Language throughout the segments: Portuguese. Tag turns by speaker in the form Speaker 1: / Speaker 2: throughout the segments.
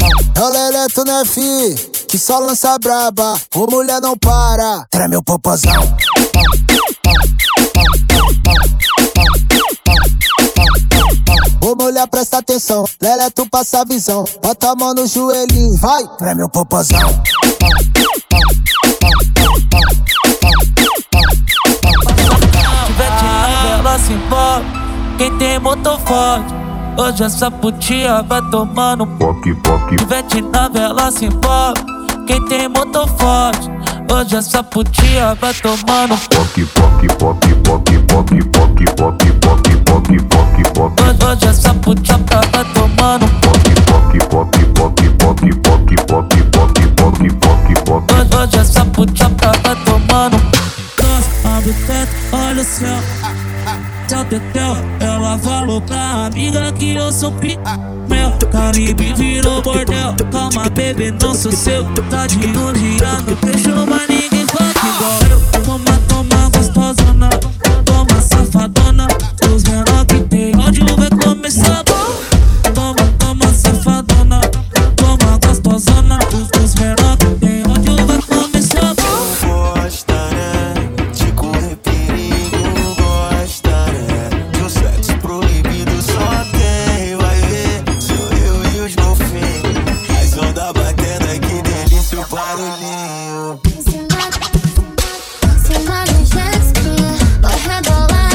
Speaker 1: É o Leleto, né, fi? Que só lança braba, ô mulher não para. Treme o popozão. Ô mulher, presta atenção, Leleto passa a visão. Bota a mão no joelhinho, vai, treme o popozão.
Speaker 2: Pivete na vela se envolve, quem tem motor forte. Hoje essa putinha vai tomando
Speaker 3: Poque.
Speaker 2: Pivete na vela se envolve, quem tem motor forte. Hoje essa putinha vai tomando
Speaker 3: Poque.
Speaker 2: Hoje essa putinha vai tomando Hoje essa putinha vai tomando. Nossa, abre o teto, olha o céu. Tchau, tetel, ela falou pra amiga que eu sou mel. Caribe virou bordel, calma bebê, não sou seu. Tá de olho girando, fechou, mas ninguém faz igual eu. Toma, gostosona, toma, safadona. Os menor que tem ódio vai começar bom. Toma, safadona, toma, gostosona. Os menor que tem ódio vai começar bom.
Speaker 4: Gosta, né? De correr perigo, gosta, né? De um sexo proibido só tem, vai ver. Sou eu e os golfinhos. As ondas batendo, que delícia o barulhinho.
Speaker 5: Cima do jet ski, vai rebolar.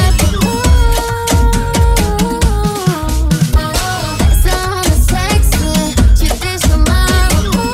Speaker 5: Essa onda sexy te deixa mal.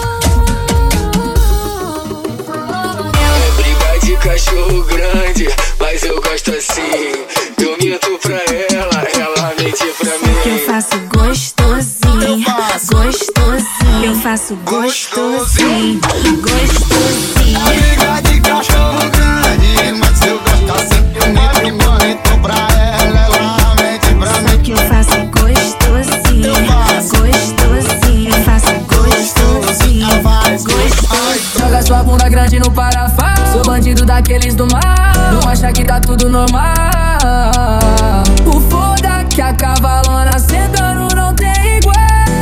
Speaker 4: É briga de cachorro grande, mas eu gosto assim. Eu minto pra ela mente pra mim.
Speaker 6: Eu faço gostosinho, gostosinho. Eu faço gostosinho, gostosinho.
Speaker 4: Briga de cachorro grande, mas eu gosto assim. Eu minto pra ela mente pra mim.
Speaker 6: Que eu faço gostosinho, gostosinho. Eu faço gostosinho, gostosinho.
Speaker 7: Joga sua bunda grande no parafuso. Sou bandido daqueles do mal. Não acha que tá tudo normal. O foda que a cavalona sentando não tem igual.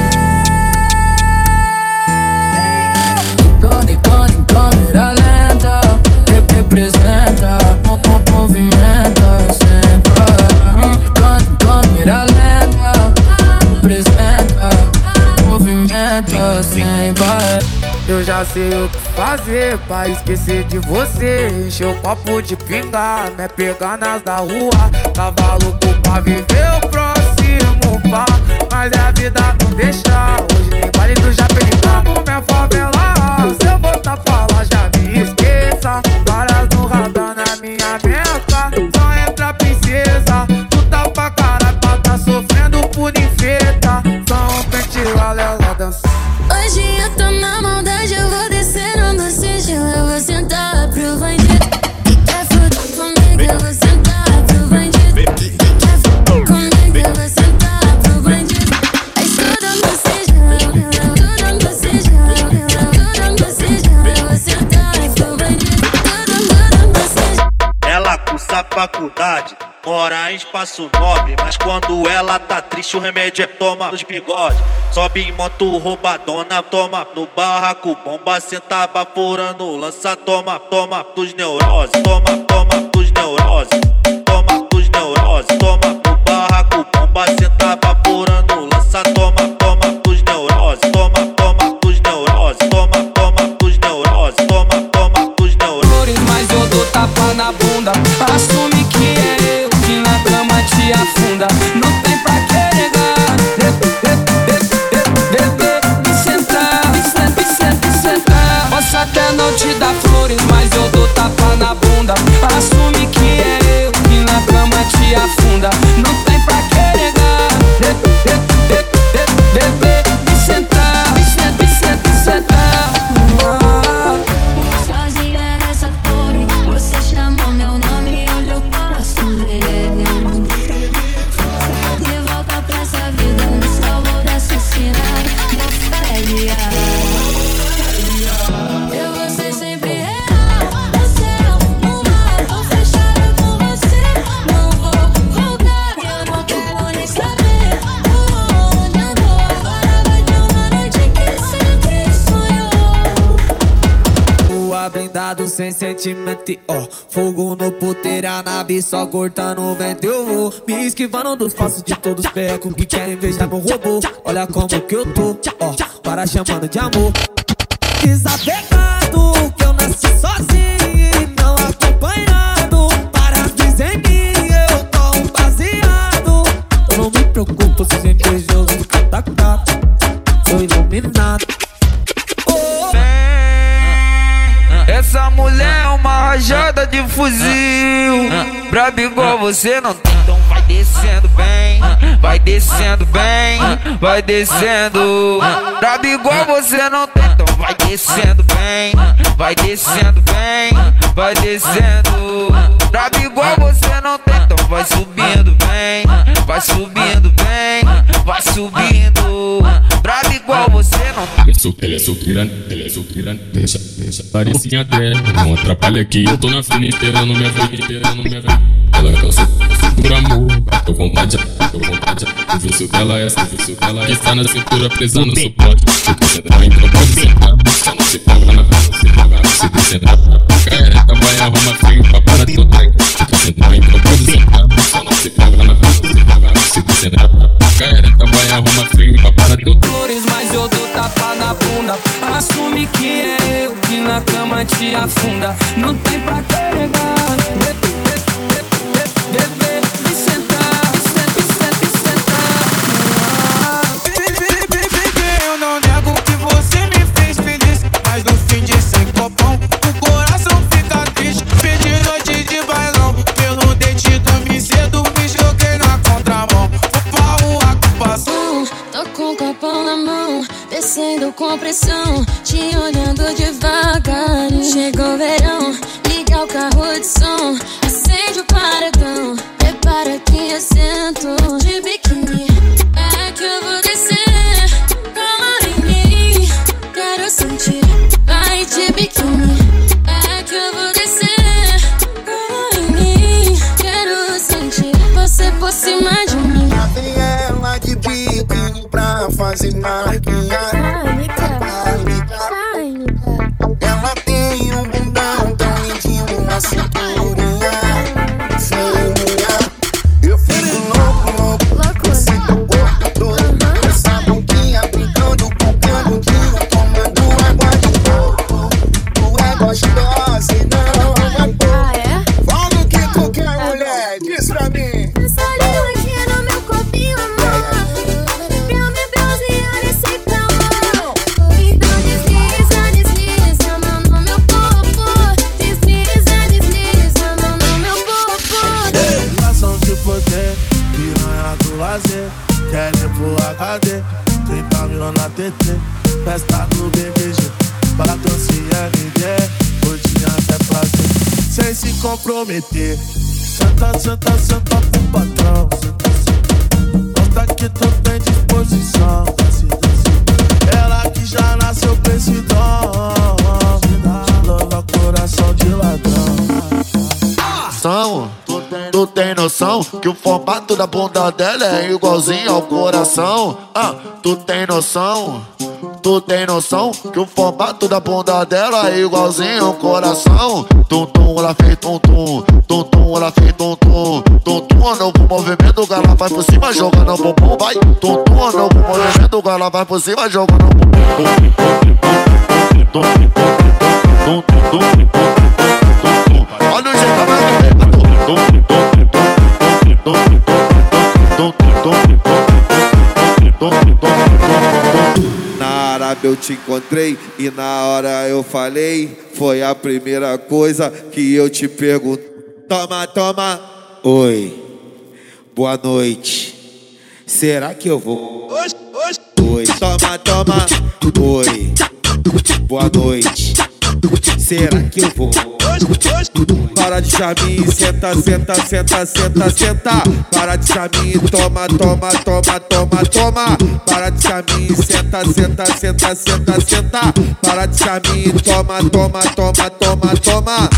Speaker 7: Quando em câmera lenta, representa, movimenta sempre. Quando em câmera lenta, representa, movimenta sempre. Eu já sei o que fazer pra esquecer de você. Encher o copo de pinga, né? Pegar nas da rua. Tava louco pra viver o próximo pá. Mas a vida não deixa. Hoje tem baile do Japelicá. Minha favela, se eu voltar pra lá já me esqueça. Varas no radar na minha meta. Só entra princesa. Tu tá pra caralho, tá sofrendo por infeta. Só um pente lá, ela dança.
Speaker 5: Hoje eu tô na maldade, eu vou descendo no sigilo. Eu vou sentar pro bandido. Quer fuder comigo, eu vou sentar pro bandido. Quer fuder comigo, eu vou sentar pro bandido. Aí estuda no sigilo, estuda no sigilo, estuda no sigilo. Eu vou sentar pro bandido, estuda no sigilo.
Speaker 8: Ela cursa faculdade, mora em espaço nobre. Mas quando ela tá triste, o remédio é toma nos bigodes. Sobe em moto roubadona, toma no barraco. Bomba senta baforando, lança, toma dos neuroses. Toma dos neuroses. Toma dos neuroses. Toma no barraco, bomba senta baforando, lança, toma dos neuroses. Toma dos neuroses. Toma dos neuroses. Toma dos neuroses.
Speaker 7: Mas eu dou tapa na bunda. Assume que é eu que na cama te afunda. Não tem pra que negar. Me sentar. Posso até não te dar flores, mas eu dou tapa na bunda. Assume que é eu que na cama te afunda.
Speaker 3: Safado sem sentimento e ó, fogo no puteiro, a nave só cortando o vento. Eu vou me esquivando dos passos de todos os pecos que querem ver já meu robô. Olha como que eu tô, ó, para chamando de amor. Desapegado, que eu nasci sozinho e não acompanhado. Para dizer que eu tô um baseado. Eu não me preocupo se sem beijo de catacata. Sou iluminado.
Speaker 9: Essa mulher é uma rajada de fuzil. Brabo igual você não tem, então vai descendo bem, vai descendo bem, vai descendo. Brabo igual você não tem, então vai descendo bem, vai descendo bem, vai descendo. Brabo igual você não tem, então vai subindo bem, vai subindo bem, vai subindo. Brabo igual você não tem.
Speaker 10: Ele é suquirante, deixa, parecia até. Não atrapalha aqui, eu tô na fila esperando minha vez, Ela cansou, por amor, tô com vontade, o vício dela é, que está na cintura presa no suporte. Se você não entra, pode sentar, só não se pega na frente, se você entrar, careta vai arrumar frio pra parar teu treco. Se você não entra, pode sentar, só não se pega na frente, se você entrar, careta vai arrumar frio pra parar teu treco.
Speaker 7: Mas eu dou tapa na bunda. Assume que é eu que na cama te afunda. Não tem pra carregar. Bebê, me sentar, me sentar.
Speaker 4: Eu não nego que você me fez feliz, mas no fim de sem copão o coração fica triste. Pedi noite de bailão, pelo dente dormi cedo, me joguei na contramão. Vou pra rua que passou.
Speaker 5: Tô com o copão na mão, descendo com pressão, te olhando devagar. Chegou o verão, liga o carro de som, acende o paredão. Prepara que eu sento de biquíni. É que eu vou descer, cola em mim, quero sentir. Vai de biquíni. É que eu vou descer, cola em mim, quero sentir você por cima de mim.
Speaker 1: Abre ela de biquíni pra fazer maquiagem. Ela tem um bundão tão lindinho na cinturinha. Eu fico louco, você tocou todo. Essa boquinha brincando com o canudinho, tomando água de coco. Tu é gostosa e não é pouco. Fala o que tu quer, mulher, diz pra mim.
Speaker 4: Querem pro HD, 30 mil na TT, festa no BBG, balança MD, hoje até prazer, sem se comprometer. Senta, senta, senta pro patrão, senta, senta. Mostra que tu tem disposição, desce, desce. Ela que já nasceu com esse dom, louva coração de ladrão.
Speaker 1: Tu tem noção que o formato da bunda dela é igualzinho ao coração? Tu tem noção que o formato da bunda dela é igualzinho ao coração? Tum-tum, ela fez tum-tum, tum-tum, ela fez tum-tum, tum-tum, é novo movimento, ela vai por cima jogando o bumbum, vai. Tum-tum, é novo movimento, ela vai por cima jogando o bumbum. Olha o jeito que ela vai.
Speaker 4: Na Arábia eu te encontrei e na hora eu falei, foi a primeira coisa que eu te pergunto. Toma, toma. Oi, boa noite. Será que eu vou? Oi, toma, toma. Oi, boa noite. Será que eu vou? Para de chaminho, senta, senta, senta, senta, senta. Para de chaminho, toma, toma, toma, toma, toma. Para de chaminho, senta, senta, senta, senta, senta. Para de chaminho, toma, toma, toma, toma, toma.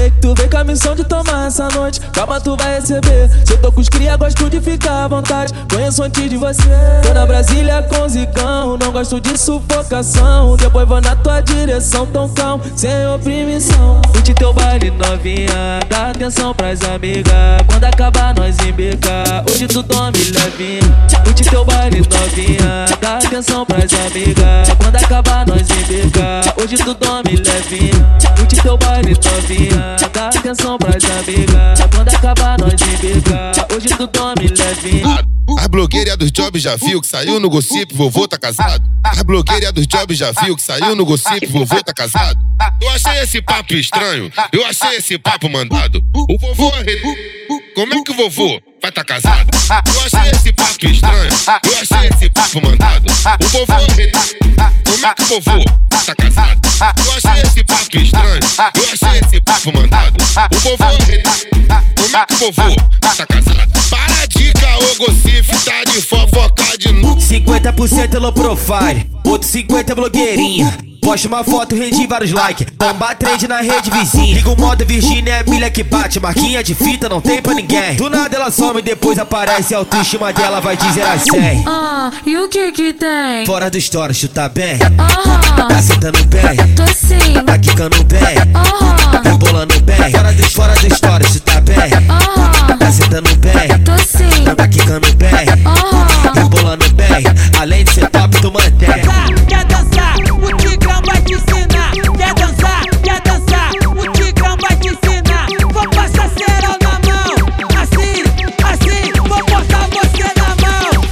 Speaker 3: que tu vem com a missão de tomar essa noite. Calma, tu vai receber. Se eu tô com os cria, gosto de ficar à vontade. Conheço antes de você. Tô na Brasília com zicão, não gosto de sufocação. Depois vou na tua direção, tão calmo, sem oprimição. Curte teu baile novinha, dá atenção pras amigas. Quando acabar nós embica, hoje tu tome levinha. Curte teu baile novinha, dá atenção pras amigas. Quando acabar nós embica, hoje tu tome levinha. Curte teu baile novinha, dá atenção pras amigas. Quando acabar nós embica, hoje tu tome levinha.
Speaker 11: As blogueiras dos jobs já viu que saiu no gossip, vovô tá casado. As blogueiras dos jobs já viu que saiu no gossip, vovô tá casado. Eu achei esse papo estranho, eu achei esse papo mandado. O vovô como é que o vovô vai tá casado? Eu achei esse papo estranho, eu achei esse papo mandado. O vovô como é que o vovô tá casado? Eu achei esse papo estranho, eu achei esse papo mandado. O vovô como é que o vovô tá casado? Para de caô, gossip, tá de fofoca de novo.
Speaker 12: 50% low profile, outro 50% blogueirinha. Posta uma foto, rende vários likes. Bomba trend na rede vizinha. Liga o modo Virgínia, é milha que bate. Marquinha de fita, não tem pra ninguém. Do nada ela some, depois aparece. A autoestima dela vai de 0 a 100.
Speaker 5: E o que que tem?
Speaker 12: Fora do stories, tu tá bem? Tá sentando bem?
Speaker 5: Tô sim.
Speaker 12: Tá quicando bem? Tá bolando bem? Fora do stories, tu tá bem? Tá sentando bem?
Speaker 5: Tô sim.
Speaker 12: Tá quicando bem? Tá bolando bem? Além de ser top, tu mantém.
Speaker 3: Quer dançar? O Tigrão vai te ensinar. Quer dançar? Quer dançar? O Tigrão vai te ensinar. Vou passar cerol na mão. Assim, assim, vou botar você na mão.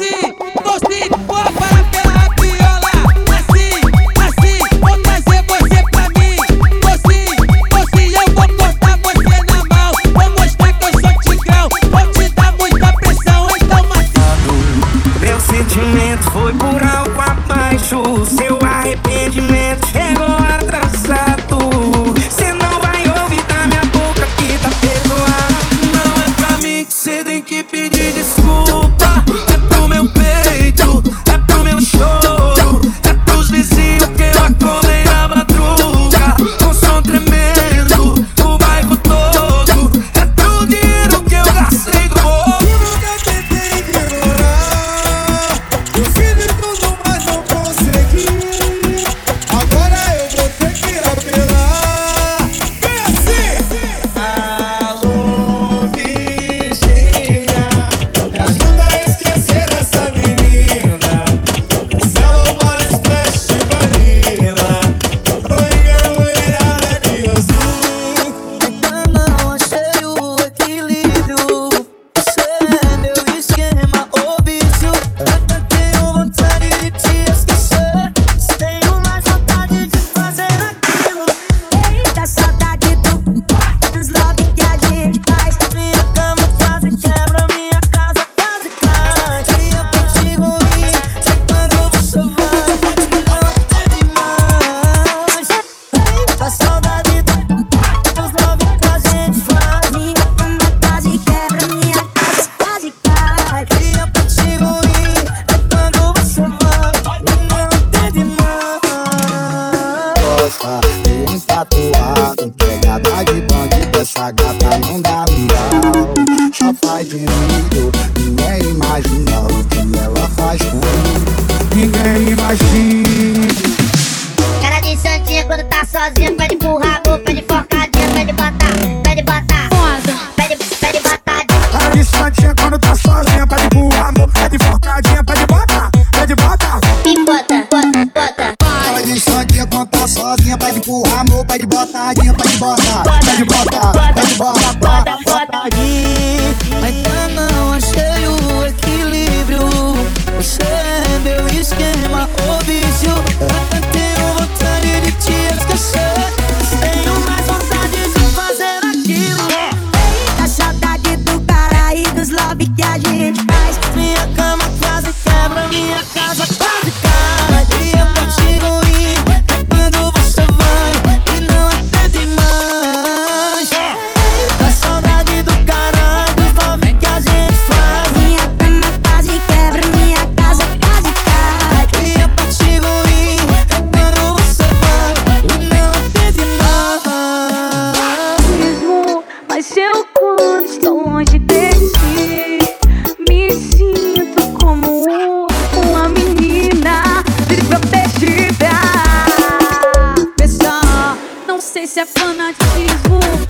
Speaker 3: Doce, vou parar pela viola. Assim, assim, vou trazer você pra mim. Doce, eu vou botar você na mão. Vou mostrar que eu sou Tigrão. Vou te dar muita pressão, então matando.
Speaker 4: Meu sentimento foi por algo abaixo. Seu arrependimento chegou atrasado. Cê não vai ouvir da minha boca que tá perdoado. Não é pra mim que cê tem que pedir desculpa. É pro meu peito, é pro meu choro, é pros vizinhos que eu acordei na madruga. Com som tremendo, o bairro todo. É pro dinheiro que eu gastei do morro.
Speaker 13: Tatuado, pegada de bandido, essa gata não dá moral. Só faz de ruído, ninguém imagina o que ela faz comigo. Ninguém imagina.
Speaker 14: Cara de santinha quando tá sozinha, pede empurrar, pede forcadinha, pede botar, pede botar. Pede botadinha.
Speaker 13: Cara de santinha quando tá sozinha, pede empurrar, pede forcadinha, pede botar, pede botar.
Speaker 14: E bota.
Speaker 13: Cara de santinha quando tá sozinha, pede empurrar, pede botadinha, pede botar, pede botar, pede botar, botadinha.
Speaker 3: Ainda não achei o equilíbrio. Você é meu esquema, o vício. Até tenho vontade de te esquecer. Tenho mais vontade de fazer aquilo.
Speaker 14: Da saudade do cara e dos love que a gente faz.
Speaker 3: Minha cama quase quebra, minha casa quase cai. E eu consigo ir quando você vai. E não é demais.
Speaker 15: Isso é fanatismo.